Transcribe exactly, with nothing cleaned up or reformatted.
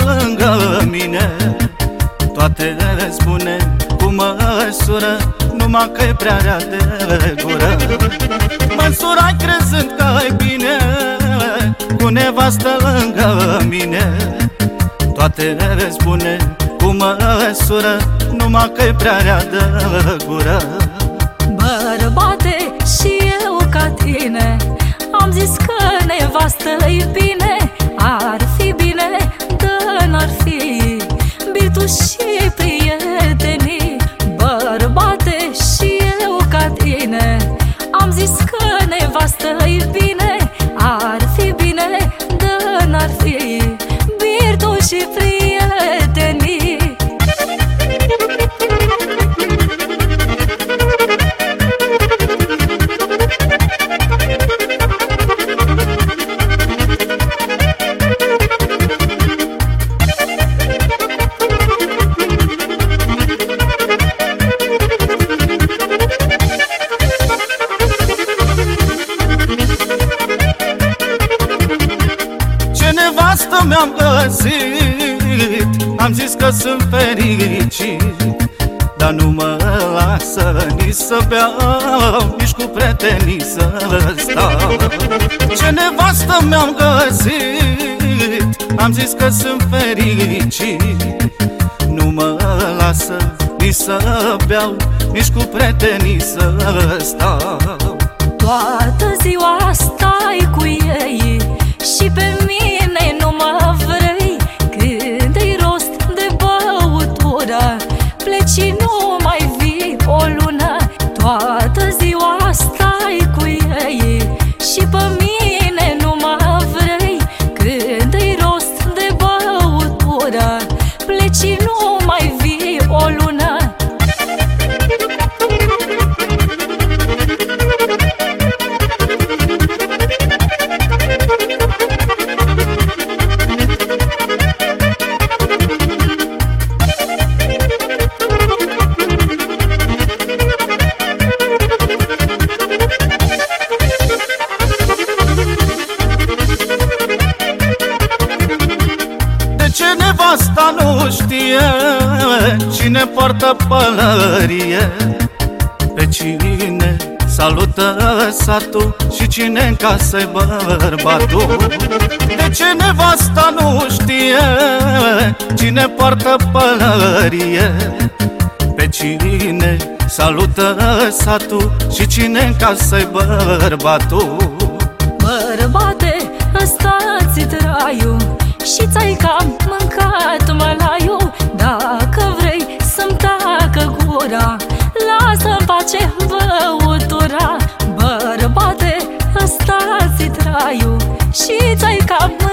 lângă mine. Toate spune cu măsură, numai că e prea rea de gură. Măsura-i crezând că-i bine, cu nevastă lângă mine. Toate spune cu măsură, numai că e prea rea de gură. Bărbate, și eu ca tine am zis că nevastă-i bine. Ar fi bine, dar n-ar fi birtul și prietenii. Bărbate, și eu ca tine am zis că nevastă-i bine. Ar fi bine, dar n-ar fi birtul și prietenii. Nevastă mi-am găsit, am zis că sunt fericit, dar nu mă lasă nici să beau, nici cu prietenii să stau. Ce nevastă mi-am găsit, am zis că sunt fericit, nu mă lasă nici să beau, nici cu prietenii să stau. Toată ziua stai cu ei și pe mine nu mă vrei. Când-i rost de băutură, pleci și nu mai vii o lună. Toată ziua stai cu ei și pe mine nu mă vrei. Când-i rost de băutură, pleci și nu mai vii o lună. Nevasta nu știe cine poartă pălărie, pe cine salută satul și cine în casă-i bărbatul. De ce nevasta nu știe cine poartă pălărie, pe cine salută satul și cine în casă-i bărbatul. Bărbate, ăsta ți traiu și ți-ai cam mâncat mălaiu. Dacă vrei să-mi tacă gura, lasă-mi pace băutura. Bărbate, ăsta ți traiu și ți-ai cam